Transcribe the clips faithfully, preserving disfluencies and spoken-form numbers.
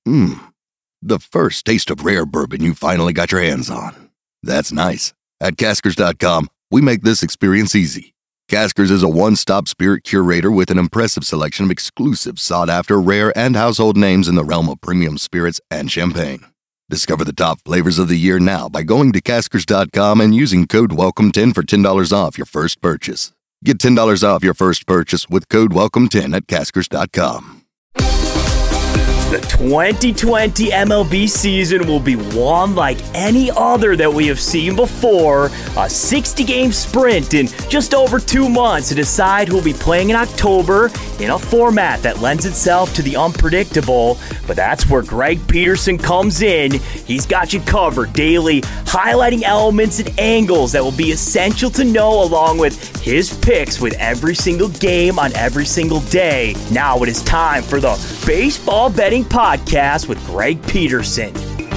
Hmm, the first taste of rare bourbon you finally got your hands on. That's nice. At Caskers dot com, we make this experience easy. Caskers is a one-stop spirit curator with an impressive selection of exclusive, sought-after, rare, and household names in the realm of premium spirits and champagne. Discover the top flavors of the year now by going to Caskers dot com and using code welcome ten for ten dollars off your first purchase. Get ten dollars off your first purchase with code welcome ten at Caskers dot com. The twenty twenty M L B season will be one like any other that we have seen before. A sixty-game sprint in just over two months to decide who will be playing in October in a format that lends itself to the unpredictable. But that's where Greg Peterson comes in. He's got you covered daily, highlighting elements and angles that will be essential to know, along with his picks with every single game on every single day. Now it is time for the Baseball Betting Podcast with Greg Peterson.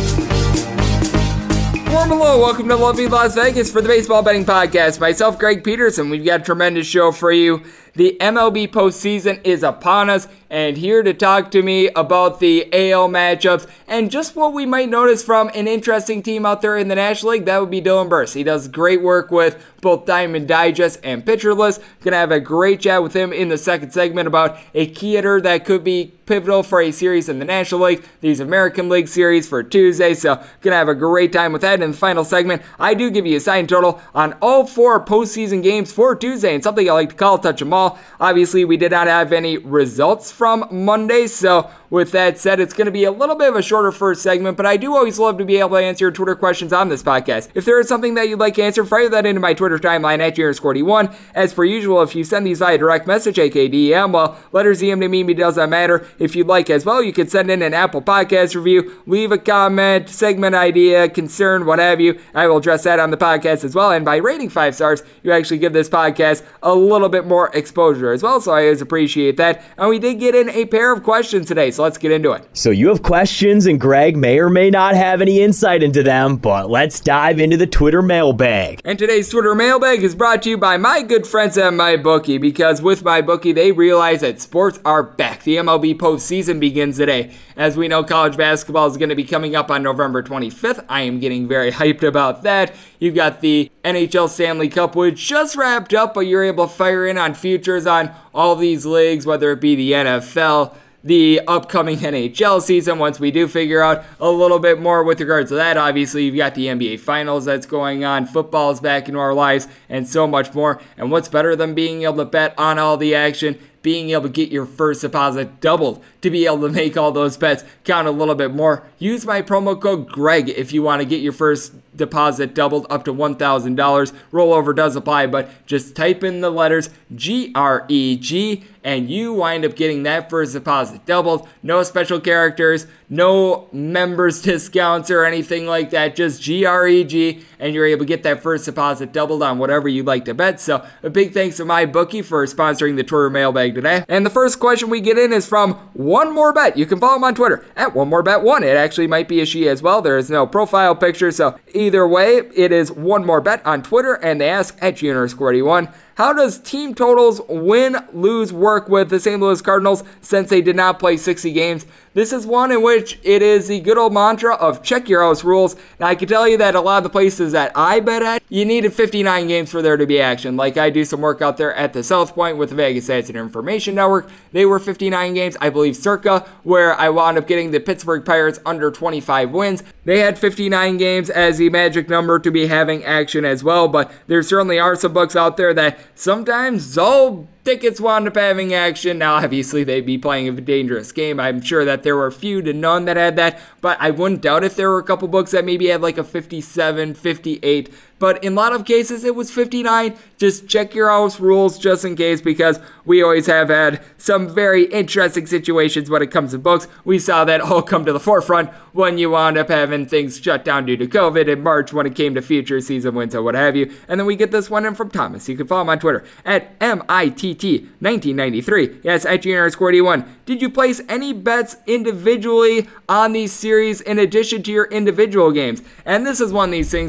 Warm hello, welcome to lovely Las Vegas for the Baseball Betting Podcast. Myself, Greg Peterson. We've got a tremendous show for you. The M L B postseason is upon us, and here to talk to me about the A L matchups and just what we might notice from an interesting team out there in the National League, that would be Dylan Burse. He does great work with both Diamond Digest and Pitcher List. Gonna have a great chat with him in the second segment about a key hitter that could be pivotal for a series in the National League, these American League series for Tuesday, so gonna have a great time with that. In the final segment, I do give you a sign total on all four postseason games for Tuesday, and something I like to call touch them all. Obviously, we did not have any results from Monday, so with that said, it's going to be a little bit of a shorter first segment, but I do always love to be able to answer your Twitter questions on this podcast. If there is something that you'd like to answer, fire that into my Twitter timeline at J underscore D one. As per usual, if you send these via direct message, aka D M, well, letters D M to me, me does not matter. If you'd like as well, you can send in an Apple Podcast review, leave a comment, segment idea, concern, what have you. I will address that on the podcast as well, and by rating five stars, you actually give this podcast a little bit more exposure as well, so I always appreciate that. And we did get in a pair of questions today, so let's get into it. So you have questions, and Greg may or may not have any insight into them, but let's dive into the Twitter mailbag. And today's Twitter mailbag is brought to you by my good friends at MyBookie, because with MyBookie, they realize that sports are back. The M L B postseason begins today. As we know, college basketball is going to be coming up on November twenty-fifth. I am getting very hyped about that. You've got the N H L Stanley Cup, which just wrapped up, but you're able to fire in on futures on all these leagues, whether it be the N F L, the upcoming N H L season, once we do figure out a little bit more with regards to that. Obviously, you've got the N B A Finals that's going on, football is back into our lives, and so much more. And what's better than being able to bet on all the action? Being able to get your first deposit doubled to be able to make all those bets count a little bit more. Use my promo code Greg if you want to get your first deposit doubled up to one thousand dollars. Rollover does apply, but just type in the letters G R E G and you wind up getting that first deposit doubled. No special characters, no members discounts or anything like that, just G R E G, and you're able to get that first deposit doubled on whatever you'd like to bet. So a big thanks to MyBookie for sponsoring the Twitter mailbag today. And the first question we get in is from One More Bet. You can follow him on Twitter at One More Bet One. It actually might be a she as well. There is no profile picture, so either way, it is One More Bet on Twitter, and they ask at G underscore D one. How does team totals win-lose work with the Saint Louis Cardinals since they did not play sixty games? This is one in which it is the good old mantra of check your house rules. Now, I can tell you that a lot of the places that I bet at, you needed fifty-nine games for there to be action. Like I do some work out there at the South Point with the Vegas Stats and Information Network. They were fifty-nine games. I believe Circa, where I wound up getting the Pittsburgh Pirates under twenty-five wins. They had fifty-nine games as the magic number to be having action as well, but there certainly are some books out there that sometimes all tickets wound up having action. Now, obviously, they'd be playing a dangerous game. I'm sure that there were few to none that had that, but I wouldn't doubt if there were a couple books that maybe had like a fifty-seven, fifty-eight, but in a lot of cases, it was fifty-nine. Just check your house rules just in case, because we always have had some very interesting situations when it comes to books. We saw that all come to the forefront when you wound up having things shut down due to COVID in March when it came to future season wins or what have you. And then we get this one in from Thomas. You can follow him on Twitter at M I T T nineteen ninety-three. Yes, at G underscore D one. Did you place any bets individually on these series in addition to your individual games? And this is one of these things where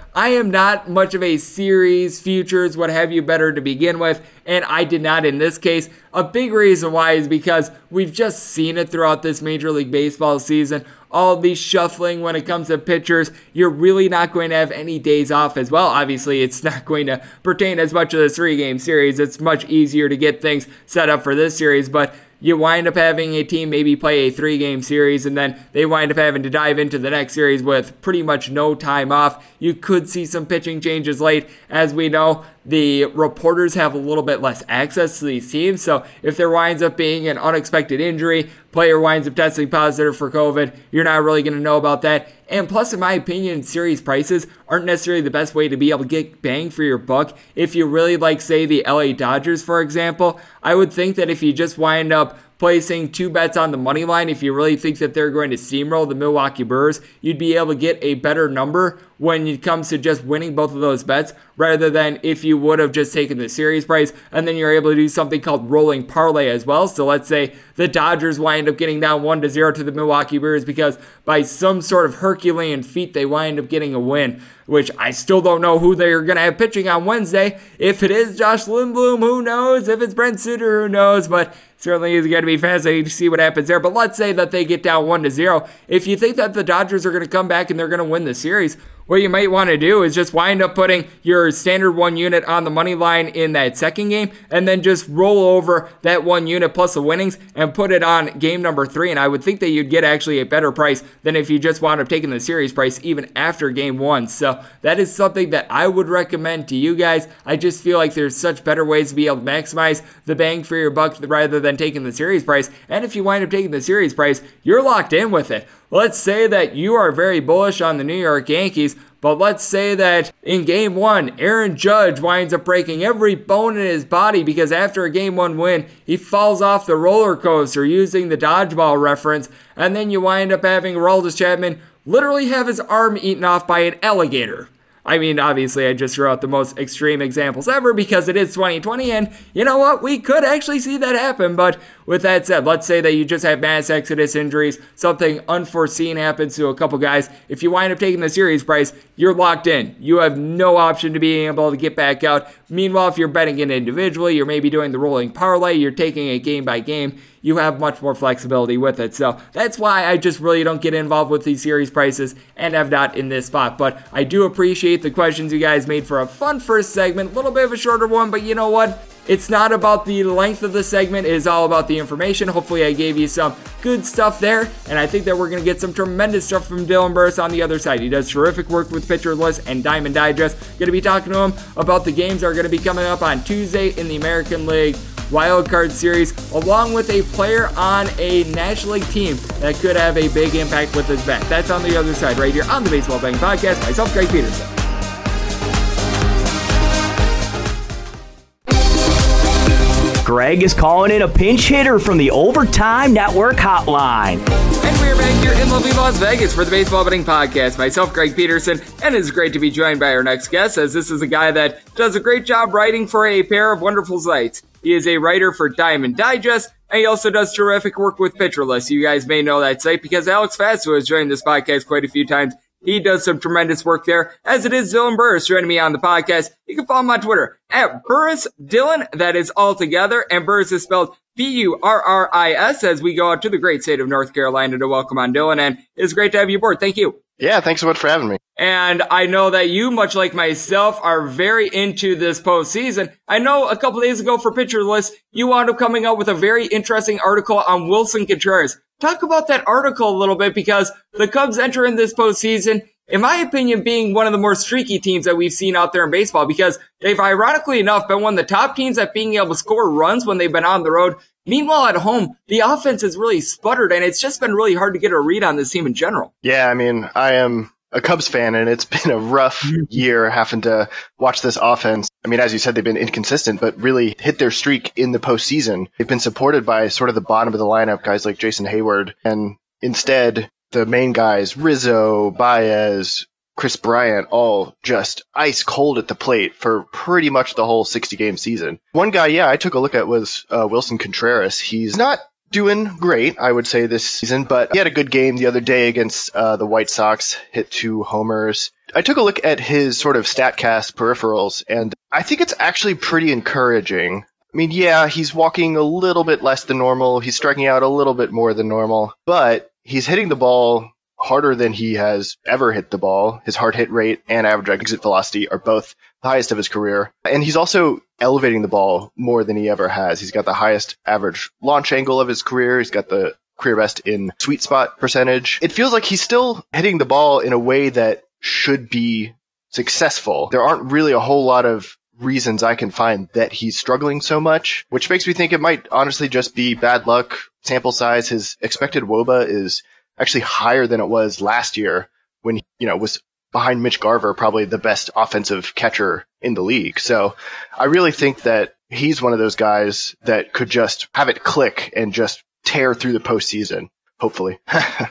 I am not much of a series, futures, what have you better to begin with, and I did not in this case. A big reason why is because we've just seen it throughout this Major League Baseball season. All of these shuffling when it comes to pitchers, you're really not going to have any days off as well. Obviously, it's not going to pertain as much to the three-game series. It's much easier to get things set up for this series, but you wind up having a team maybe play a three-game series, and then they wind up having to dive into the next series with pretty much no time off. You could see some pitching changes late. As we know, the reporters have a little bit less access to these teams, so if there winds up being an unexpected injury, player winds up testing positive for COVID, you're not really going to know about that. And plus, in my opinion, series prices aren't necessarily the best way to be able to get bang for your buck. If you really like, say, the L A Dodgers, for example, I would think that if you just wind up placing two bets on the money line, if you really think that they're going to steamroll the Milwaukee Brewers, you'd be able to get a better number when it comes to just winning both of those bets, rather than if you would have just taken the series price, and then you're able to do something called rolling parlay as well. So let's say the Dodgers wind up getting down one to zero to the Milwaukee Brewers because by some sort of Herculean feat they wind up getting a win, which I still don't know who they're going to have pitching on Wednesday. If it is Josh Lindblom, who knows? If it's Brent Suter, who knows? But certainly is going to be fascinating to see what happens there. But let's say that they get down one to zero. If you think that the Dodgers are going to come back and they're going to win the series, what you might want to do is just wind up putting your standard one unit on the money line in that second game, and then just roll over that one unit plus the winnings and put it on game number three. And I would think that you'd get actually a better price than if you just wound up taking the series price even after game one. So that is something that I would recommend to you guys. I just feel like there's such better ways to be able to maximize the bang for your buck rather than taking the series price. And if you wind up taking the series price, you're locked in with it. Let's say that you are very bullish on the New York Yankees, but let's say that in game one, Aaron Judge winds up breaking every bone in his body because after a game one win, he falls off the roller coaster, using the dodgeball reference, and then you wind up having Aroldis Chapman literally have his arm eaten off by an alligator. I mean, obviously, I just threw out the most extreme examples ever because it is twenty twenty, and you know what? We could actually see that happen, but with that said, let's say that you just have mass exodus injuries, something unforeseen happens to a couple guys. If you wind up taking the series price, you're locked in. You have no option to being able to get back out. Meanwhile, if you're betting it individually, you're maybe doing the rolling parlay, you're taking it game by game, you have much more flexibility with it. So that's why I just really don't get involved with these series prices and have not in this spot. But I do appreciate the questions you guys made for a fun first segment. A little bit of a shorter one, but you know what? It's not about the length of the segment. It is all about the information. Hopefully I gave you some good stuff there, and I think that we're going to get some tremendous stuff from Dylan Burris on the other side. He does terrific work with Pitcher List and Diamond Digest. Going to be talking to him about the games that are going to be coming up on Tuesday in the American League Wild Card Series, along with a player on a National League team that could have a big impact with his bat. That's on the other side right here on the Baseball Betting Podcast. Myself, Greg Peterson. Greg is calling in a pinch hitter from the Overtime Network hotline. And we're back here in lovely Las Vegas for the Baseball Betting Podcast. Myself, Greg Peterson, and it's great to be joined by our next guest, as this is a guy that does a great job writing for a pair of wonderful sites. He is a writer for Diamond Digest, and he also does terrific work with Pitcher List. You guys may know that site because Alex Fasto has joined this podcast quite a few times. He does some tremendous work there, as it is Dylan Burris joining me on the podcast. You can follow him on Twitter at Burris Dylan. That is all together, and Burris is spelled B U R R I S, as we go out to the great state of North Carolina to welcome on Dylan, and it's great to have you aboard. Thank you. Yeah, thanks so much for having me. And I know that you, much like myself, are very into this postseason. I know a couple days ago for Pitcher List, you wound up coming out with a very interesting article on Willson Contreras. Talk about that article a little bit, because the Cubs enter in this postseason, in my opinion, being one of the more streaky teams that we've seen out there in baseball, because they've ironically enough been one of the top teams at being able to score runs when they've been on the road. Meanwhile, at home, the offense has really sputtered, and it's just been really hard to get a read on this team in general. Yeah, I mean, I am a Cubs fan, and it's been a rough year having to watch this offense. I mean, as you said, they've been inconsistent, but really hit their streak in the postseason. They've been supported by sort of the bottom of the lineup, guys like Jason Hayward, and instead, the main guys, Rizzo, Baez, Chris Bryant, all just ice cold at the plate for pretty much the whole sixty-game season. One guy, yeah, I took a look at was uh, Willson Contreras. He's not doing great, I would say, this season, but he had a good game the other day against uh, the White Sox, hit two homers. I took a look at his sort of StatCast peripherals, and I think it's actually pretty encouraging. I mean, yeah, he's walking a little bit less than normal. He's striking out a little bit more than normal, but he's hitting the ball harder than he has ever hit the ball. His hard hit rate and average exit velocity are both the highest of his career. And he's also elevating the ball more than he ever has. He's got the highest average launch angle of his career. He's got the career best in sweet spot percentage. It feels like he's still hitting the ball in a way that should be successful. There aren't really a whole lot of reasons I can find that he's struggling so much, which makes me think it might honestly just be bad luck, sample size. His expected W O B A is actually higher than it was last year when he, you know, was behind Mitch Garver, probably the best offensive catcher in the league. So I really think that he's one of those guys that could just have it click and just tear through the postseason, hopefully.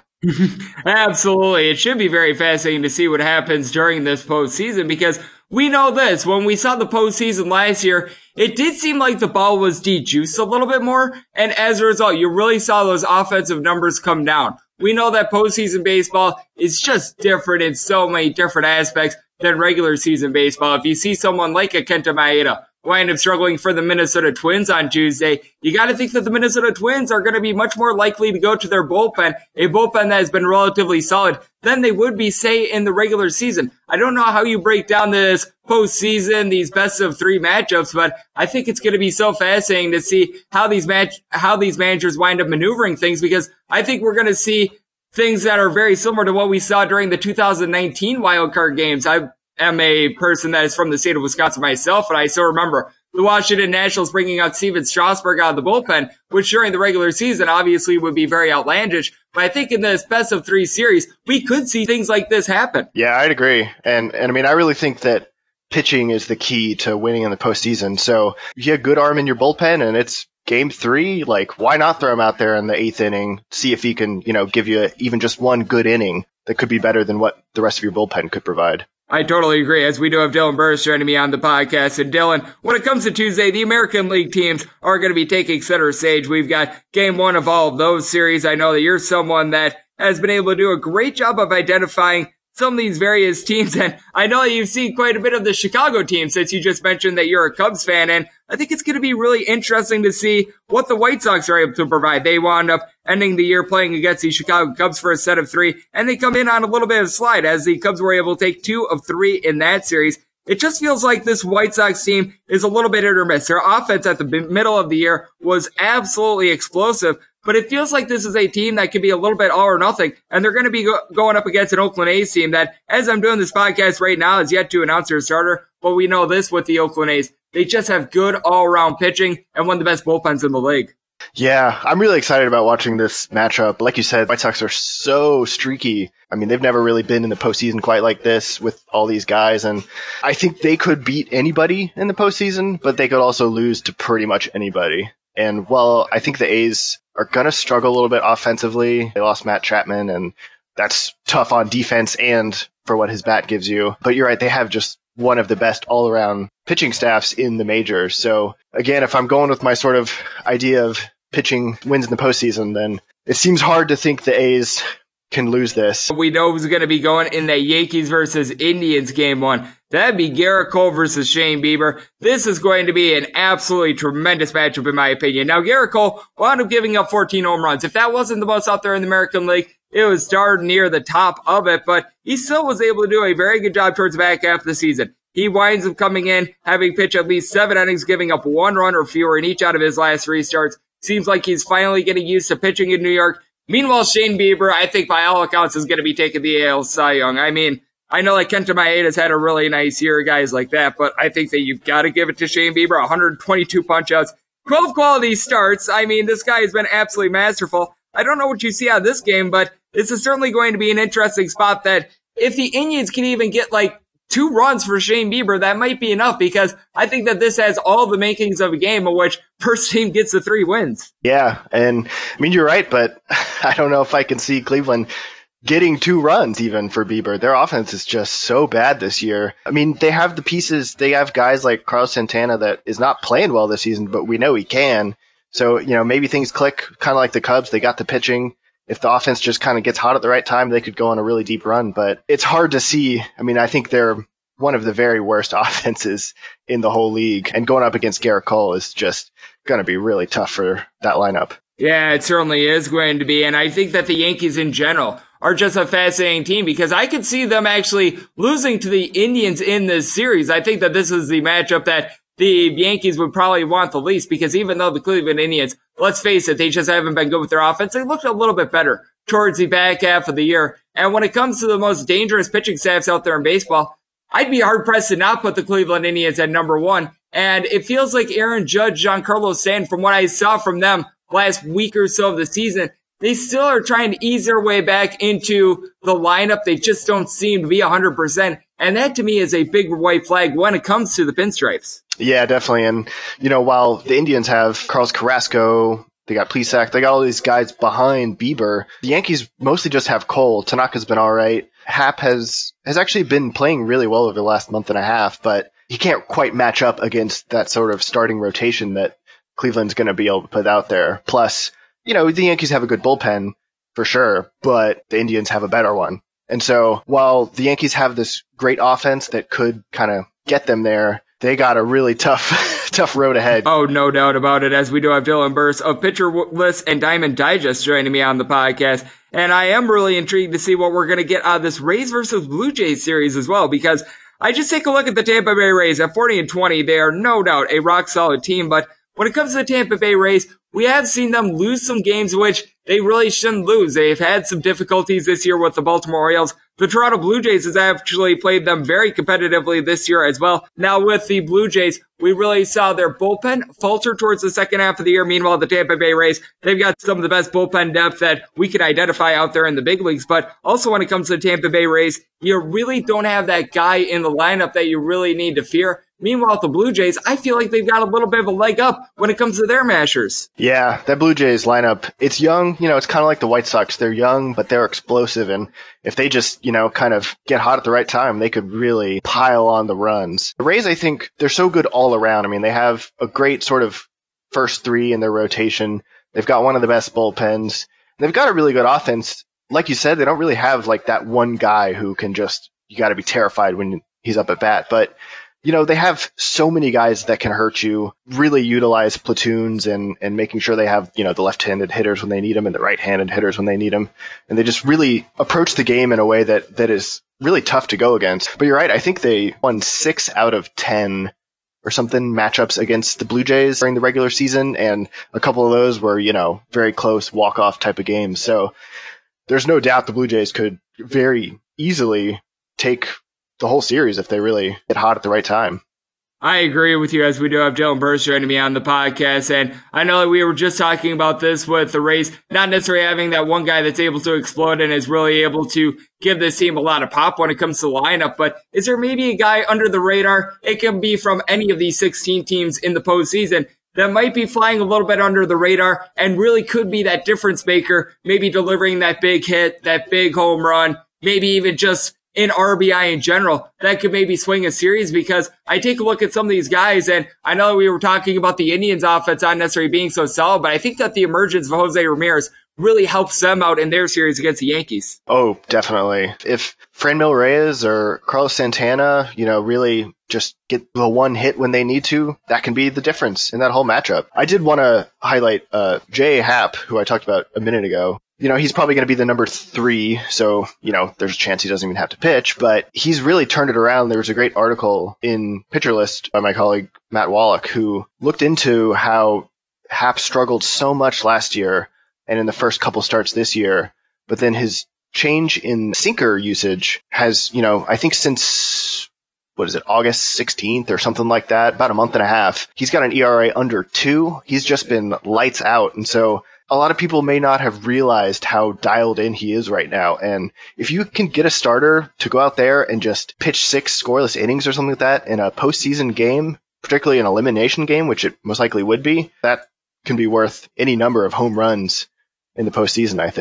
Absolutely. It should be very fascinating to see what happens during this postseason, because we know this. When we saw the postseason last year, it did seem like the ball was de-juiced a little bit more, and as a result, you really saw those offensive numbers come down. We know that postseason baseball is just different in so many different aspects than regular season baseball. If you see someone like a Kenta Maeda wind up struggling for the Minnesota Twins on Tuesday, you got to think that the Minnesota Twins are going to be much more likely to go to their bullpen, a bullpen that has been relatively solid, than they would be, say, in the regular season. I don't know how you break down this postseason, these best of three matchups, but I think it's going to be so fascinating to see how these match, how these managers wind up maneuvering things, because I think we're going to see things that are very similar to what we saw during the two thousand nineteen wildcard games. I am a person that is from the state of Wisconsin myself, and I still remember the Washington Nationals bringing out Steven Strasburg out of the bullpen, which during the regular season obviously would be very outlandish. But I think in this best of three series, we could see things like this happen. Yeah, I'd agree. And, and I mean, I really think that pitching is the key to winning in the postseason. So you get a good arm in your bullpen and it's game three. Like, why not throw him out there in the eighth inning, see if he can, you know, give you even just one good inning that could be better than what the rest of your bullpen could provide. I totally agree, as we do have Dylan Burris joining me on the podcast. And Dylan, when it comes to Tuesday, the American League teams are going to be taking center stage. We've got game one of all of those series. I know that you're someone that has been able to do a great job of identifying some of these various teams, and I know that you've seen quite a bit of the Chicago team since you just mentioned that you're a Cubs fan, and I think it's going to be really interesting to see what the White Sox are able to provide. They wound up ending the year playing against the Chicago Cubs for a set of three, and they come in on a little bit of a slide as the Cubs were able to take two of three in that series. It just feels like this White Sox team is a little bit hit or miss. Their offense at the middle of the year was absolutely explosive, but it feels like this is a team that could be a little bit all or nothing, and they're going to be go- going up against an Oakland A's team that, as I'm doing this podcast right now, is yet to announce their starter, but we know this with the Oakland A's. They just have good all-around pitching and one of the best bullpens in the league. Yeah, I'm really excited about watching this matchup. Like you said, White Sox are so streaky. I mean, they've never really been in the postseason quite like this with all these guys, and I think they could beat anybody in the postseason, but they could also lose to pretty much anybody. And while I think the A's are going to struggle a little bit offensively, they lost Matt Chapman, and that's tough on defense and for what his bat gives you. But you're right, they have just one of the best all-around pitching staffs in the majors. So again, if I'm going with my sort of idea of pitching wins in the postseason, then it seems hard to think the A's can lose this. We know who's going to be going in that Yankees versus Indians game one. That'd be Gerrit Cole versus Shane Bieber. This is going to be an absolutely tremendous matchup in my opinion. Now, Gerrit Cole wound up giving up fourteen home runs. If that wasn't the most out there in the American League, it was darn near the top of it, but he still was able to do a very good job towards the back half of the season. He winds up coming in, having pitched at least seven innings, giving up one run or fewer in each out of his last three starts. Seems like he's finally getting used to pitching in New York. Meanwhile, Shane Bieber, I think by all accounts, is going to be taking the A L Cy Young. I mean, I know that Kenta Maeda's had a really nice year, guys like that, but I think that you've got to give it to Shane Bieber. one hundred twenty-two punch-outs, twelve quality starts. I mean, this guy has been absolutely masterful. I don't know what you see out of this game, but this is certainly going to be an interesting spot that if the Indians can even get like two runs for Shane Bieber, that might be enough, because I think that this has all the makings of a game in which first team gets the three wins. Yeah, and I mean, you're right, but I don't know if I can see Cleveland getting two runs even for Bieber. Their offense is just so bad this year. I mean, they have the pieces. They have guys like Carlos Santana that is not playing well this season, but we know he can. So, you know, maybe things click kind of like the Cubs. They got the pitching. If the offense just kind of gets hot at the right time, they could go on a really deep run. But it's hard to see. I mean, I think they're one of the very worst offenses in the whole league. And going up against Garrett Cole is just going to be really tough for that lineup. Yeah, it certainly is going to be. And I think that the Yankees in general are just a fascinating team because I could see them actually losing to the Indians in this series. I think that this is the matchup that the Yankees would probably want the least because even though the Cleveland Indians, let's face it, they just haven't been good with their offense, they looked a little bit better towards the back half of the year. And when it comes to the most dangerous pitching staffs out there in baseball, I'd be hard-pressed to not put the Cleveland Indians at number one. And it feels like Aaron Judge, Giancarlo Stanton, from what I saw from them last week or so of the season, they still are trying to ease their way back into the lineup. They just don't seem to be one hundred percent. And that, to me, is a big white flag when it comes to the Pinstripes. Yeah, definitely. And, you know, while the Indians have Carlos Carrasco, they got Plesac, they got all these guys behind Bieber, the Yankees mostly just have Cole. Tanaka's been all right. Happ has, has actually been playing really well over the last month and a half, but he can't quite match up against that sort of starting rotation that Cleveland's going to be able to put out there. Plus, you know, the Yankees have a good bullpen for sure, but the Indians have a better one. And so while the Yankees have this great offense that could kind of get them there, they got a really tough, tough road ahead. Oh, no doubt about it, as we do have Dylan Burse of Pitcher List and Diamond Digest joining me on the podcast. And I am really intrigued to see what we're going to get out of this Rays versus Blue Jays series as well, because I just take a look at the Tampa Bay Rays at forty and twenty. They are no doubt a rock solid team, but when it comes to the Tampa Bay Rays, we have seen them lose some games which they really shouldn't lose. They've had some difficulties this year with the Baltimore Orioles. The Toronto Blue Jays has actually played them very competitively this year as well. Now with the Blue Jays, we really saw their bullpen falter towards the second half of the year. Meanwhile, the Tampa Bay Rays, they've got some of the best bullpen depth that we can identify out there in the big leagues. But also when it comes to the Tampa Bay Rays, you really don't have that guy in the lineup that you really need to fear. Meanwhile, with the Blue Jays, I feel like they've got a little bit of a leg up when it comes to their mashers. Yeah, that Blue Jays lineup, it's young. You know, it's kind of like the White Sox. They're young, but they're explosive. And if they just, you know, kind of get hot at the right time, they could really pile on the runs. The Rays, I think, they're so good all around. I mean, they have a great sort of first three in their rotation. They've got one of the best bullpens. They've got a really good offense. Like you said, they don't really have like that one guy who can just, you got to be terrified when he's up at bat. But you know, they have so many guys that can hurt you, really utilize platoons and, and making sure they have, you know, the left-handed hitters when they need them and the right-handed hitters when they need them. And they just really approach the game in a way that, that is really tough to go against. But you're right. I think they won six out of ten or something matchups against the Blue Jays during the regular season. And a couple of those were, you know, very close walk-off type of games. So there's no doubt the Blue Jays could very easily take the whole series if they really get hot at the right time. I agree with you, as we do have Dylan Burse joining me on the podcast. And I know that we were just talking about this with the Rays, not necessarily having that one guy that's able to explode and is really able to give this team a lot of pop when it comes to the lineup. But is there maybe a guy under the radar? It can be from any of these sixteen teams in the postseason that might be flying a little bit under the radar and really could be that difference maker, maybe delivering that big hit, that big home run, maybe even just in R B I in general, that could maybe swing a series. Because I take a look at some of these guys, and I know we were talking about the Indians offense not necessarily being so solid, but I think that the emergence of Jose Ramirez really helps them out in their series against the Yankees. Oh, definitely. If Franmil Reyes or Carlos Santana, you know, really just get the one hit when they need to, that can be the difference in that whole matchup. I did want to highlight uh, J A. Happ, who I talked about a minute ago. You know, he's probably going to be the number three, so, you know, there's a chance he doesn't even have to pitch, but he's really turned it around. There was a great article in Pitcher List by my colleague Matt Wallach, who looked into how Happ struggled so much last year and in the first couple starts this year, but then his change in sinker usage has, you know, I think since, what is it, August sixteenth or something like that, about a month and a half, he's got an E R A under two. He's just been lights out, and so a lot of people may not have realized how dialed in he is right now. And if you can get a starter to go out there and just pitch six scoreless innings or something like that in a postseason game, particularly an elimination game, which it most likely would be, that can be worth any number of home runs in the postseason, I think.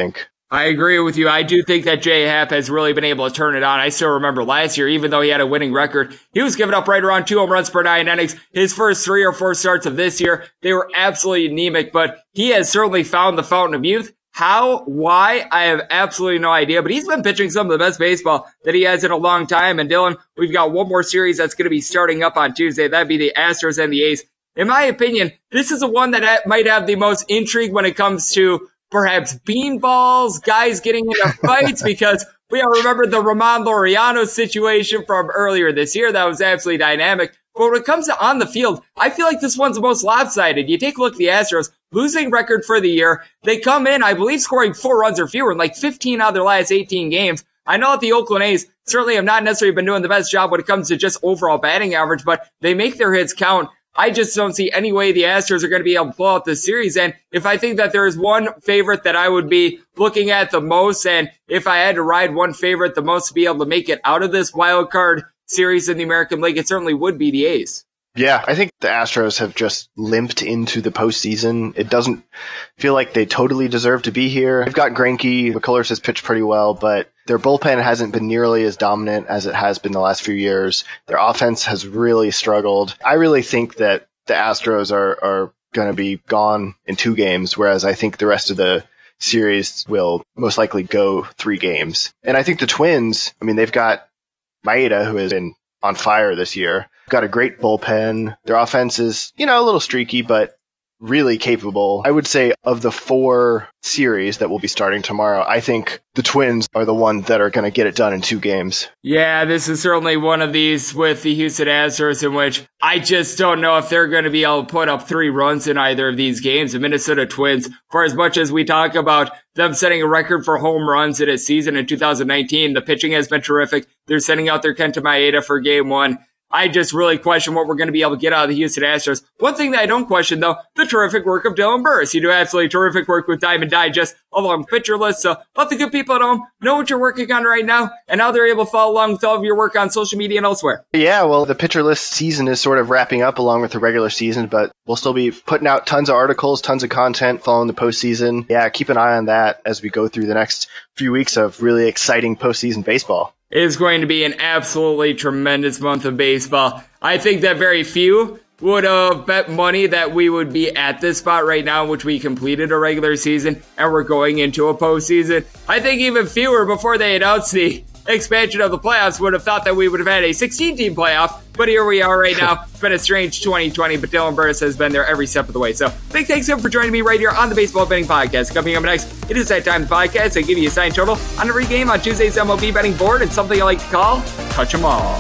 I agree with you. I do think that J A Happ has really been able to turn it on. I still remember last year, even though he had a winning record, he was giving up right around two home runs per nine innings. His first three or four starts of this year, they were absolutely anemic, but he has certainly found the fountain of youth. How? Why? I have absolutely no idea, but he's been pitching some of the best baseball that he has in a long time. And Dylan, we've got one more series that's going to be starting up on Tuesday. That'd be the Astros and the A's. In my opinion, this is the one that might have the most intrigue when it comes to perhaps beanballs, guys getting into fights, because we all remember the Ramon Laureano situation from earlier this year. That was absolutely dynamic. But when it comes to on the field, I feel like this one's the most lopsided. You take a look at the Astros, losing record for the year. They come in, I believe, scoring four runs or fewer in like fifteen out of their last eighteen games. I know that the Oakland A's certainly have not necessarily been doing the best job when it comes to just overall batting average, but they make their hits count. I just don't see any way the Astros are going to be able to pull out this series. And if I think that there is one favorite that I would be looking at the most, and if I had to ride one favorite the most to be able to make it out of this wild card series in the American League, it certainly would be the A's. Yeah, I think the Astros have just limped into the postseason. It doesn't feel like they totally deserve to be here. They've got Greinke. McCullers has pitched pretty well, but their bullpen hasn't been nearly as dominant as it has been the last few years. Their offense has really struggled. I really think that the Astros are, are going to be gone in two games, whereas I think the rest of the series will most likely go three games. And I think the Twins, I mean, they've got Maeda, who has been on fire this year. Got a great bullpen. Their offense is, you know, a little streaky, but really capable. I would say of the four series that will be starting tomorrow, I think the Twins are the ones that are going to get it done in two games. Yeah, this is certainly one of these with the Houston Astros in which I just don't know if they're going to be able to put up three runs in either of these games. The Minnesota Twins, for as much as we talk about them setting a record for home runs in a season in two thousand nineteen, the pitching has been terrific. They're sending out their Kenta Maeda for game one. I just really question what we're going to be able to get out of the Houston Astros. One thing that I don't question, though, the terrific work of Dylan Burris. You do absolutely terrific work with Diamond Digest along with Pitcher List. So let the good people at home know what you're working on right now and how they're able to follow along with all of your work on social media and elsewhere. Yeah, well, the Pitcher List season is sort of wrapping up along with the regular season, but we'll still be putting out tons of articles, tons of content following the postseason. Yeah, keep an eye on that as we go through the next few weeks of really exciting postseason baseball. It is going to be an absolutely tremendous month of baseball. I think that very few would have bet money that we would be at this spot right now in which we completed a regular season and we're going into a postseason. I think even fewer before they announced the expansion of the playoffs would have thought that we would have had a sixteen-team playoff, but here we are right now. It's been a strange twenty twenty, but Dylan Burris has been there every step of the way. So big thanks to him for joining me right here on the Baseball Betting Podcast. Coming up next, it is that time of the podcast. I give you a sign total on every game on Tuesday's M L B betting board and something I like to call Touch 'em All.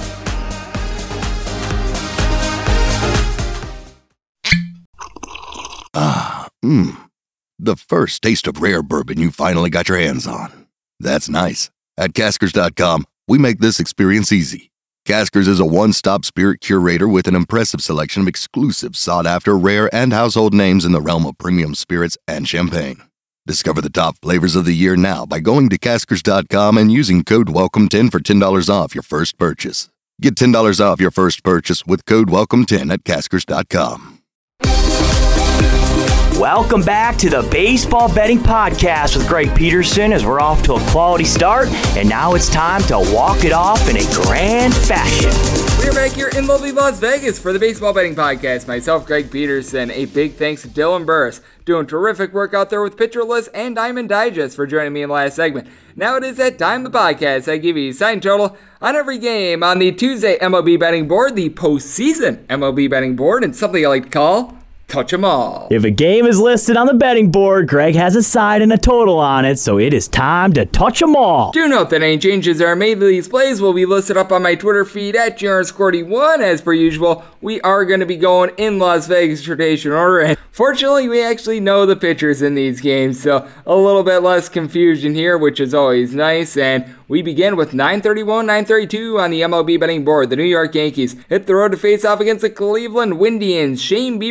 Ah, mmm. The first taste of rare bourbon you finally got your hands on. That's nice. At Caskers dot com, we make this experience easy. Caskers is a one-stop spirit curator with an impressive selection of exclusive, sought-after, rare, and household names in the realm of premium spirits and champagne. Discover the top flavors of the year now by going to Caskers dot com and using code welcome ten for ten dollars off your first purchase. Get ten dollars off your first purchase with code welcome ten at Caskers dot com. Welcome back to the Baseball Betting Podcast with Greg Peterson as we're off to a quality start, and now it's time to walk it off in a grand fashion. We're back here in lovely Las Vegas for the Baseball Betting Podcast. Myself, Greg Peterson. A big thanks to Dylan Burris, doing terrific work out there with Pitcher List and Diamond Digest for joining me in the last segment. Now it is that time of the podcast. I give you a sign total on every game on the Tuesday M L B betting board, the postseason M L B betting board, and something I like to call Touch 'em All. If a game is listed on the betting board, Greg has a side and a total on it, so it is time to touch 'em all. Do note that any changes that are made to these plays will be listed up on my Twitter feed at G R Scorty one. As per usual, we are going to be going in Las Vegas tradition order, and fortunately, we actually know the pitchers in these games, so a little bit less confusion here, which is always nice. And we begin with nine thirty-one, nine thirty-two on the M L B betting board. The New York Yankees hit the road to face off against the Cleveland Indians. Shane Bieber fever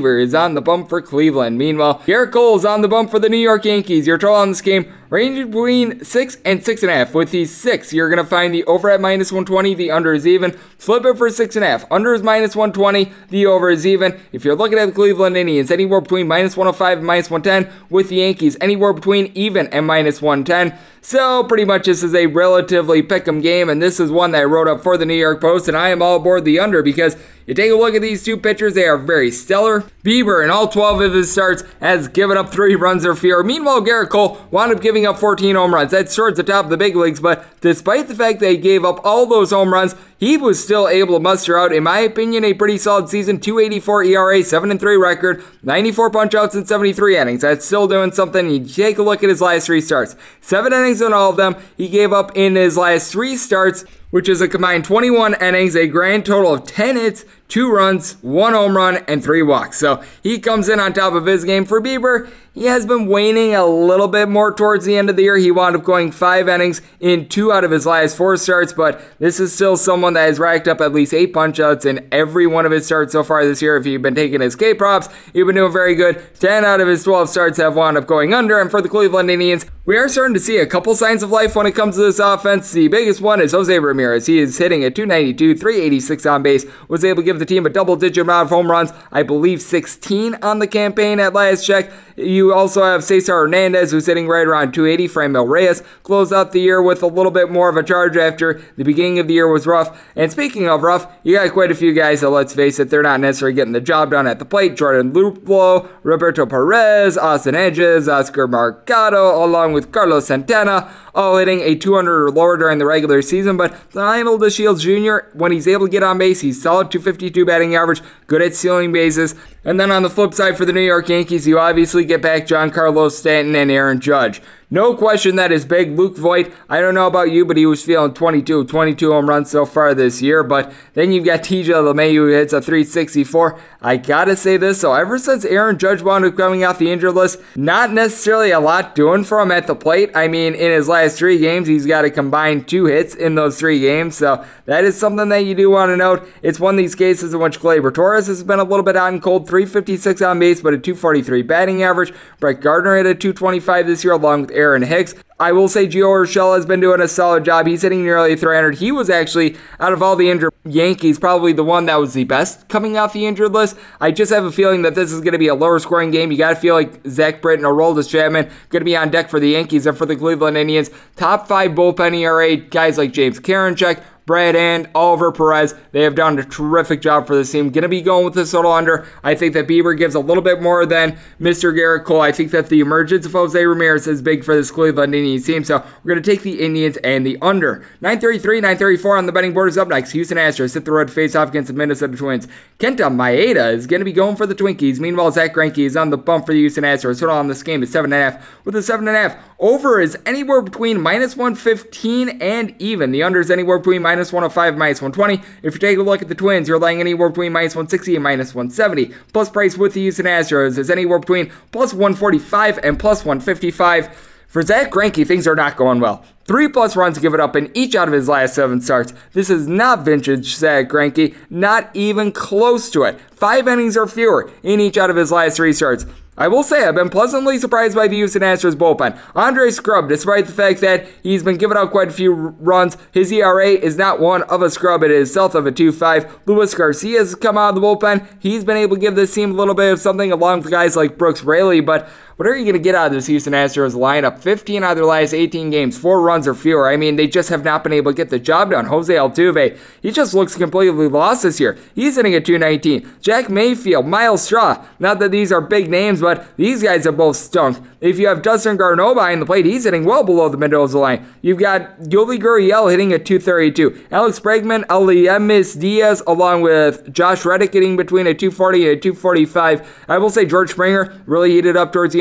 Bieber is on the bump for Cleveland. Meanwhile, Gerrit Cole is on the bump for the New York Yankees. Your total on this game ranging between six and six and a half. With these six, you're going to find the over at minus one twenty, the under is even. Flip it for six and a half. Under is minus one twenty, the over is even. If you're looking at the Cleveland Indians, anywhere between minus one oh five and minus one ten. With the Yankees, anywhere between even and minus one ten. So pretty much this is a relatively pick'em game, and this is one that I wrote up for the New York Post, and I am all aboard the under because you take a look at these two pitchers, they are very stellar. Bieber, in all twelve of his starts, has given up three runs or fewer. Meanwhile, Gerrit Cole wound up giving up fourteen home runs. That's towards the top of the big leagues, but despite the fact that he gave up all those home runs, he was still able to muster out, in my opinion, a pretty solid season. two eighty-four E R A, seven and three record, ninety-four punch-outs in seventy-three innings. That's still doing something. You take a look at his last three starts. Seven innings in all of them. He gave up in his last three starts, which is a combined twenty-one innings, a grand total of ten hits, two runs, one home run, and three walks. So he comes in on top of his game. For Bieber, he has been waning a little bit more towards the end of the year. He wound up going five innings in two out of his last four starts, but this is still someone that has racked up at least eight punch-outs in every one of his starts so far this year. If you've been taking his K-props, you've been doing very good. ten out of his twelve starts have wound up going under, and for the Cleveland Indians, we are starting to see a couple signs of life when it comes to this offense. The biggest one is Jose Ramirez. He is hitting at two ninety-two, three eighty-six on base, was able to give the team a double-digit amount of home runs, I believe sixteen on the campaign at last check. You also have Cesar Hernandez, who's hitting right around two eighty. Franmil Reyes closed out the year with a little bit more of a charge after the beginning of the year was rough. And speaking of rough, you got quite a few guys that, let's face it, they're not necessarily getting the job done at the plate. Jordan Luplow, Roberto Perez, Austin Hedges, Oscar Mercado, along with Carlos Santana, all hitting a two hundred or lower during the regular season. But Lionel DeShields Junior, when he's able to get on base, he's solid two fifty-two batting average, good at stealing bases. And then on the flip side for the New York Yankees, you obviously get back Giancarlo Stanton and Aaron Judge. No question that is big. Luke Voit, I don't know about you, but he was feeling twenty-two, twenty-two home runs so far this year. But then you've got T J LeMahieu who hits a three sixty-four. I gotta say this, so ever since Aaron Judge wound up coming off the injured list, not necessarily a lot doing for him at the plate. I mean, in his last three games, he's got a combined two hits in those three games. So that is something that you do want to note. It's one of these cases in which Gleyber Torres has been a little bit hot and cold, three fifty-six on base, but a two forty-three batting average. Brett Gardner hit a two twenty-five this year, along with Aaron Hicks. I will say Gio Urshela has been doing a solid job. He's hitting nearly three hundred. He was actually, out of all the injured Yankees, probably the one that was the best coming off the injured list. I just have a feeling that this is going to be a lower scoring game. You got to feel like Zach Britton or Aroldis Chapman going to be on deck for the Yankees and for the Cleveland Indians. Top five bullpen E R A, guys like James Karinchak, Brad and Oliver Perez, they have done a terrific job for this team. Going to be going with this total under. I think that Bieber gives a little bit more than Mister Gerrit Cole. I think that the emergence of Jose Ramirez is big for this Cleveland Indians team, so we're going to take the Indians and the under. nine thirty-three, nine thirty-four on the betting board is up next. Houston Astros hit the road to face off against the Minnesota Twins. Kenta Maeda is going to be going for the Twinkies. Meanwhile, Zach Greinke is on the bump for the Houston Astros. Total on this game is seven point five. With a seven point five, over is anywhere between minus one fifteen and even. The under is anywhere between minus one oh five and minus one twenty. If you take a look at the Twins, you're laying anywhere between minus one sixty and minus one seventy. Plus price with the Houston Astros is anywhere between plus one forty-five and plus one fifty-five. For Zach Greinke, things are not going well. Three plus runs given up in each out of his last seven starts. This is not vintage Zach Greinke, not even close to it. Five innings or fewer in each out of his last three starts. I will say I've been pleasantly surprised by the Houston Astros bullpen. Andre Scrub, despite the fact that he's been giving out quite a few runs, his E R A is not one of a scrub. It is south of a two point five. Luis Garcia has come out of the bullpen. He's been able to give this team a little bit of something along with guys like Brooks Raley, but what are you going to get out of this Houston Astros lineup? fifteen out of their last eighteen games, four runs or fewer. I mean, they just have not been able to get the job done. Jose Altuve, he just looks completely lost this year. He's hitting at two nineteen. Jack Mayfield, Miles Straw, not that these are big names, but these guys have both stunk. If you have Dustin Garneau behind the plate, he's hitting well below the Mendoza line. You've got Yuli Gurriel hitting at two thirty-two. Alex Bregman, Eliamis Diaz, along with Josh Reddick hitting between a two forty and a two forty-five. I will say George Springer really heated up towards the end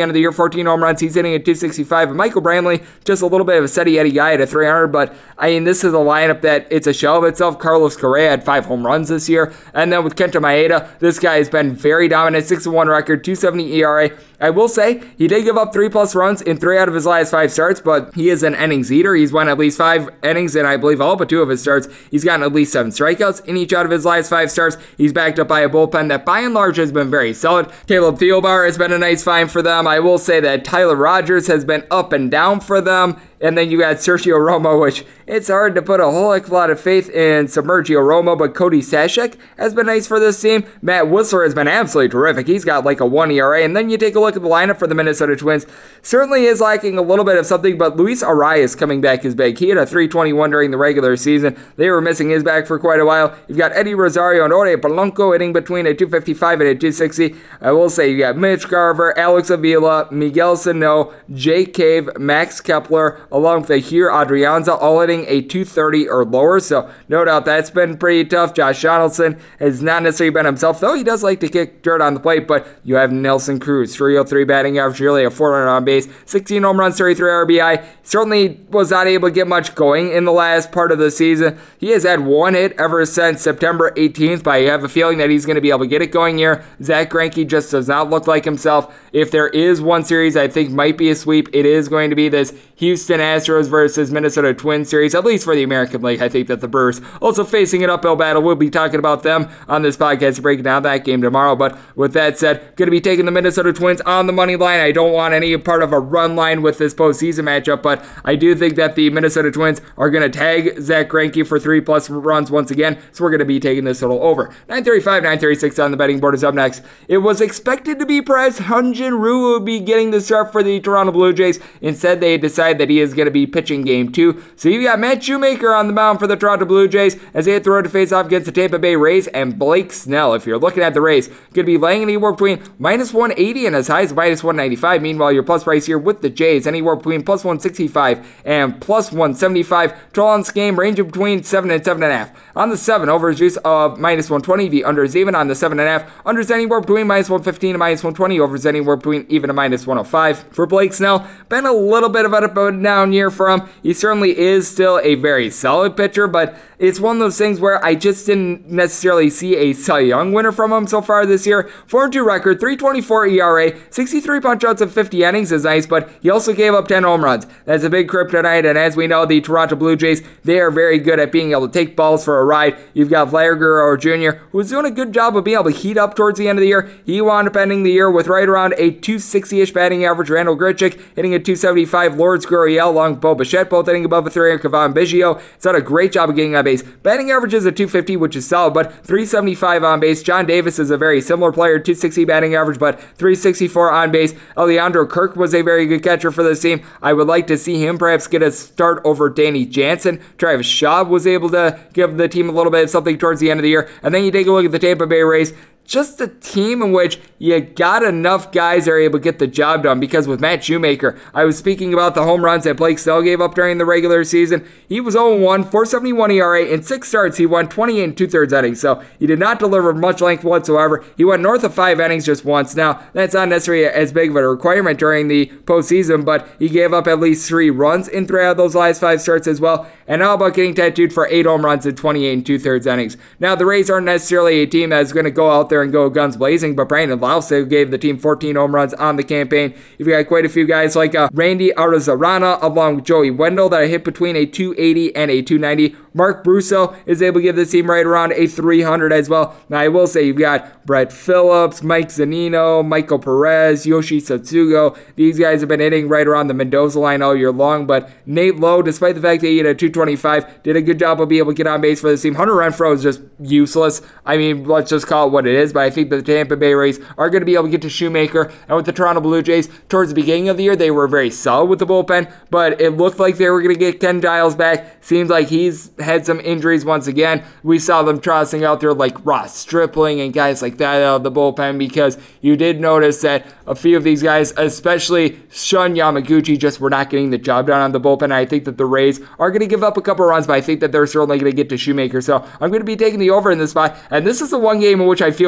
end of the year, fourteen home runs. He's hitting at two sixty-five. And Michael Brantley, just a little bit of a steady Eddie guy at a three hundred, but I mean, this is a lineup that it's a shell of itself. Carlos Correa had five home runs this year. And then with Kenta Maeda, this guy has been very dominant, six and one record, two seventy E R A. I will say, he did give up three plus runs in three out of his last five starts, but he is an innings eater. He's won at least five innings in, I believe, all but two of his starts. He's gotten at least seven strikeouts in each out of his last five starts. He's backed up by a bullpen that by and large has been very solid. Caleb Thielbar has been a nice find for them. I will say that Tyler Rogers has been up and down for them. And then you got Sergio Romo, which it's hard to put a whole heck of a lot of faith in Sergio Romo, but Cody Sashek has been nice for this team. Matt Whistler has been absolutely terrific. He's got like a one E R A. And then you take a look at the lineup for the Minnesota Twins. Certainly is lacking a little bit of something, but Luis Arias coming back is big. He had a three twenty-one during the regular season. They were missing his back for quite a while. You've got Eddie Rosario and Ore Polanco hitting between a two fifty-five and a two sixty. I will say you got Mitch Garver, Alex Avila, Miguel Sano, Jake Cave, Max Kepler, along with Ahir Adrianza, all hitting a two thirty or lower, so no doubt that's been pretty tough. Josh Donaldson has not necessarily been himself, though he does like to kick dirt on the plate, but you have Nelson Cruz, three oh three batting average, really a four hundred on base, sixteen home runs, thirty-three R B I. Certainly was not able to get much going in the last part of the season. He has had one hit ever since September eighteenth, but I have a feeling that he's going to be able to get it going here. Zach Greinke just does not look like himself. If there is one series I think might be a sweep, it is going to be this Houston Astros versus Minnesota Twins series, at least for the American League. I think that the Brewers also facing an uphill battle. We'll be talking about them on this podcast, breaking down that game tomorrow. But with that said, going to be taking the Minnesota Twins on the money line. I don't want any part of a run line with this postseason matchup, but I do think that the Minnesota Twins are going to tag Zach Greinke for three plus runs once again, so we're going to be taking this total over. nine thirty-five, nine thirty-six on the betting board is up next. It was expected to be perhaps Hyun-Jin Ryu would be getting the start for the Toronto Blue Jays. Instead, they decided that he is going to be pitching game two. So you got Matt Shoemaker on the mound for the Toronto Blue Jays as they hit the road to face off against the Tampa Bay Rays, and Blake Snell, if you're looking at the Rays, going to be laying anywhere between minus one eighty and as high as minus one ninety-five. Meanwhile, your plus price here with the Jays, anywhere between plus one sixty-five and plus one seventy-five. Total on this game ranging between seven and seven point five. On the seven, over is juice of minus one twenty. The under is even on the seven point five. Under is anywhere between minus one fifteen and minus one twenty. Over is anywhere between even and minus one oh five. For Blake Snell, been a little bit of a up and down year for him. He certainly is still a very solid pitcher, but it's one of those things where I just didn't necessarily see a Cy Young winner from him so far this year. four and two record, three twenty-four E R A, sixty-three punch-outs in fifty innings is nice, but he also gave up ten home runs. That's a big kryptonite, and as we know, the Toronto Blue Jays, they are very good at being able to take balls for a ride. You've got Vlad Guerrero Junior, who's doing a good job of being able to heat up towards the end of the year. He wound up ending the year with right around a two sixty-ish batting average. Randall Grichuk hitting a two seventy-five. Lourdes Gurriel along with Bo Bichette, both hitting above a three hundred. Kevon Biggio has done a great job of getting on base. Batting average is a two fifty, which is solid, but three seventy-five on base. John Davis is a very similar player, two sixty batting average, but three sixty-four on base. Alejandro Kirk was a very good catcher for this team. I would like to see him perhaps get a start over Danny Jansen. Travis Shaw was able to give the team a little bit of something towards the end of the year. And then you take a look at the Tampa Bay Rays. Just a team in which you got enough guys that are able to get the job done, because with Matt Shoemaker, I was speaking about the home runs that Blake Snell gave up during the regular season. He was oh and one, four seventy-one E R A. In six starts, he won twenty-eight and two-thirds innings, so he did not deliver much length whatsoever. He went north of five innings just once. Now, that's not necessarily as big of a requirement during the postseason, but he gave up at least three runs in three out of those last five starts as well. And how about getting tattooed for eight home runs in twenty-eight and two-thirds innings? Now, the Rays aren't necessarily a team that's going to go out there and go guns blazing, but Brandon Lousy gave the team fourteen home runs on the campaign. You've got quite a few guys like uh, Randy Arozarena along with Joey Wendell that hit between a two eighty and a two ninety. Mark Brusso is able to give this team right around a three hundred as well. Now, I will say you've got Brett Phillips, Mike Zunino, Michael Perez, Yoshi Satsugo. These guys have been hitting right around the Mendoza line all year long, but Nate Lowe, despite the fact that he hit a two twenty-five, did a good job of being able to get on base for this team. Hunter Renfroe is just useless. I mean, let's just call it what it is, but I think that the Tampa Bay Rays are going to be able to get to Shoemaker. And with the Toronto Blue Jays, towards the beginning of the year, they were very solid with the bullpen, but it looked like they were going to get Ken Giles back. Seems like he's had some injuries once again. We saw them tossing out there like Ross Stripling and guys like that out of the bullpen, because you did notice that a few of these guys, especially Shun Yamaguchi, just were not getting the job done on the bullpen. I think that the Rays are going to give up a couple runs, but I think that they're certainly going to get to Shoemaker. So I'm going to be taking the over in this spot. And this is the one game in which I feel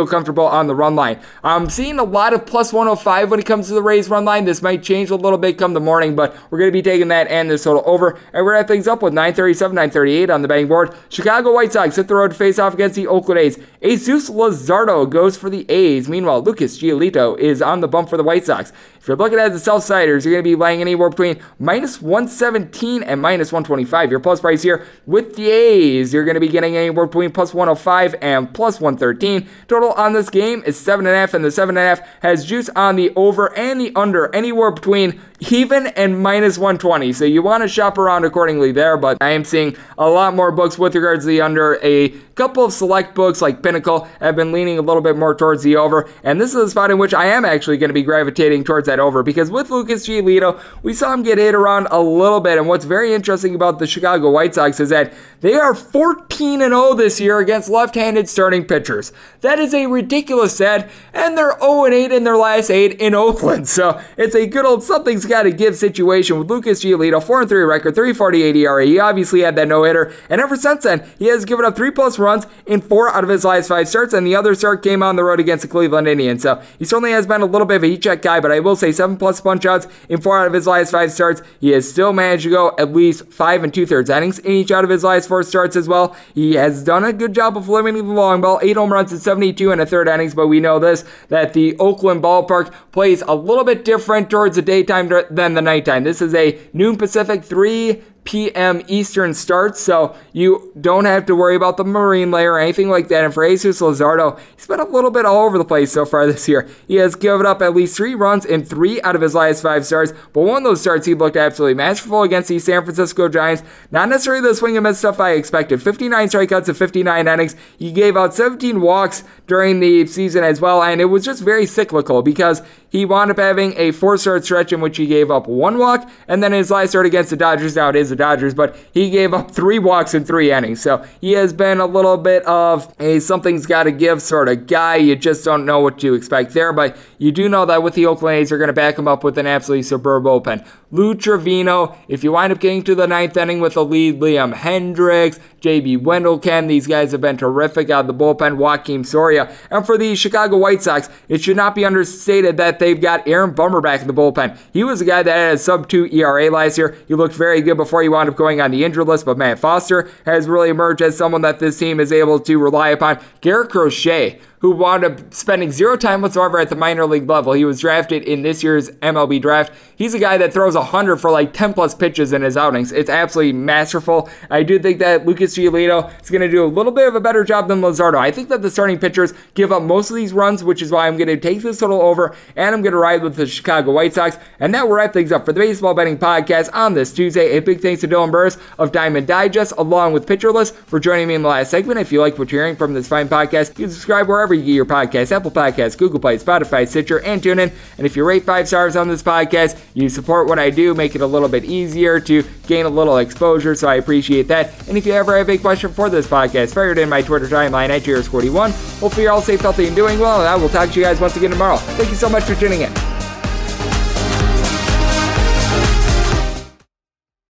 comfortable on the run line. I'm seeing a lot of plus one oh five when it comes to the Rays run line. This might change a little bit come the morning, but we're going to be taking that and this total over. And we're going to have things up with nine thirty-seven, nine thirty-eight on the betting board. Chicago White Sox hit the road to face off against the Oakland A's. Jesus Luzardo goes for the A's. Meanwhile, Lucas Giolito is on the bump for the White Sox. If you're looking at the Southsiders, you're going to be laying anywhere between minus one seventeen and minus one twenty-five. Your plus price here with the A's, you're going to be getting anywhere between plus one oh five and plus one thirteen. Total on this game is seven point five, and the seven point five has juice on the over and the under anywhere between even and minus one twenty. So you want to shop around accordingly there, but I am seeing a lot more books with regards to the under. A couple of select books like Pinnacle have been leaning a little bit more towards the over, and this is a spot in which I am actually going to be gravitating towards that over, because with Lucas Giolito, we saw him get hit around a little bit, and what's very interesting about the Chicago White Sox is that they are fourteen and oh this year against left-handed starting pitchers. That is a ridiculous stat, and they're oh and eight in their last eight in Oakland, so it's a good old something's got to give situation with Lucas Giolito, four and three record, three forty-eight E R A. He obviously had that no-hitter, and ever since then, he has given up three plus runs in four out of his last five starts, and the other start came on the road against the Cleveland Indians, so he certainly has been a little bit of a heat check guy, but I will say seven plus punch-outs in four out of his last five starts. He has still managed to go at least five and two-thirds innings in each out of his last four starts as well. He has done a good job of limiting the long ball, eight home runs in seventy-two and a third innings, but we know this, that the Oakland ballpark plays a little bit different towards the daytime than the nighttime. This is a noon Pacific, three p.m. Eastern start, so you don't have to worry about the marine layer or anything like that. And for Jesus Luzardo, he's been a little bit all over the place so far this year. He has given up at least three runs in three out of his last five starts, but one of those starts he looked absolutely masterful against the San Francisco Giants. Not necessarily the swing and miss stuff I expected. fifty-nine strikeouts in fifty-nine innings. He gave out seventeen walks during the season as well, and it was just very cyclical because he wound up having a four-start stretch in which he gave up one walk, and then his last start against the Dodgers, now it is the Dodgers, but he gave up three walks in three innings. So he has been a little bit of a something's got to give sort of guy. You just don't know what to expect there, but you do know that with the Oakland A's, they're going to back him up with an absolutely superb bullpen. Lou Trevino, if you wind up getting to the ninth inning with the lead, Liam Hendricks, J B Wendelken, these guys have been terrific out of the bullpen, Joakim Soria. And for the Chicago White Sox, it should not be understated that they've got Aaron Bummer back in the bullpen. He was a guy that had a sub two E R A last year. He looked very good before he wound up going on the injured list, but Matt Foster has really emerged as someone that this team is able to rely upon. Garrett Crochet, who wound up spending zero time whatsoever at the minor league level. He was drafted in this year's M L B draft. He's a guy that throws one hundred for like ten plus pitches in his outings. It's absolutely masterful. I do think that Lucas Giolito is going to do a little bit of a better job than Luzardo. I think that the starting pitchers give up most of these runs, which is why I'm going to take this total over, and I'm going to ride with the Chicago White Sox. And that will wrap things up for the Baseball Betting Podcast on this Tuesday. A big thanks to Dylan Burris of Diamond Digest, along with Pitcher List, for joining me in the last segment. If you like what you're hearing from this fine podcast, you can subscribe wherever you get your podcast, Apple Podcasts, Google Play, Spotify, Stitcher, and TuneIn. And if you rate five stars on this podcast, you support what I do, make it a little bit easier to gain a little exposure, so I appreciate that. And if you ever have a question for this podcast, fire it in my Twitter timeline at J R S forty-one. Hopefully you're all safe, healthy, and doing well, and I will talk to you guys once again tomorrow. Thank you so much for tuning in.